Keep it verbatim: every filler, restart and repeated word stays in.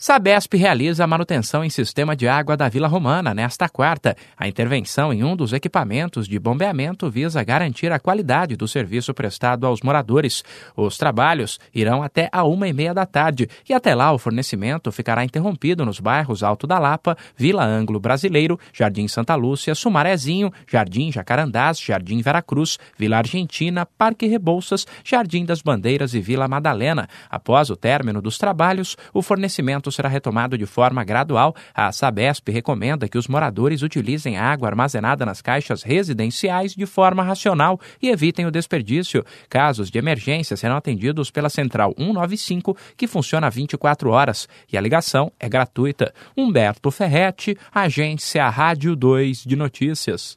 Sabesp realiza a manutenção em sistema de água da Vila Romana nesta quarta. A intervenção em um dos equipamentos de bombeamento visa garantir a qualidade do serviço prestado aos moradores. Os trabalhos irão até a uma e meia da tarde e até lá o fornecimento ficará interrompido nos bairros Alto da Lapa, Vila Ângulo Brasileiro, Jardim Santa Lúcia, Sumarezinho, Jardim Jacarandás, Jardim Veracruz, Vila Argentina, Parque Rebouças, Jardim das Bandeiras e Vila Madalena. Após o término dos trabalhos, o fornecimento será retomado de forma gradual. A Sabesp recomenda que os moradores utilizem a água armazenada nas caixas residenciais de forma racional e evitem o desperdício. Casos de emergência serão atendidos pela Central cento e noventa e cinco, que funciona vinte e quatro horas, e a ligação é gratuita. Humberto Ferretti, Agência Rádio dois de Notícias.